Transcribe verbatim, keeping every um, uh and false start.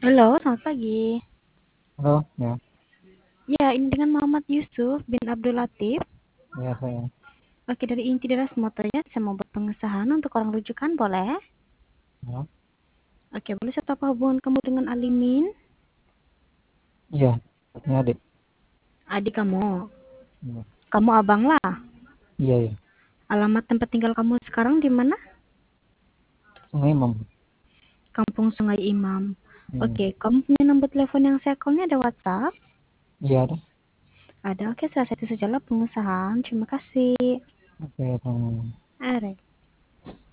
Halo, selamat pagi. Halo, ya, Ya, ini dengan Muhammad Yusuf bin Abdul Latif. ya saya. Oke, dari Inti Deras Motor ya, saya mau buat pengesahan untuk orang rujukan, boleh? Ya, Oke, boleh saya tahu apa hubungan kamu dengan Alimin? iya, ini adik. Adik kamu. Iya, Kamu abang lah. iya, iya. Alamat tempat tinggal kamu sekarang di mana? Sungai Imam. Kampung Sungai Imam. Hmm. Oke, kamu punya nomor telepon yang saya call-nya ada WhatsApp? Iya, ada. Ada, oke, saya itu sajalah pengesahan. Terima kasih. Oke, hmm. Are.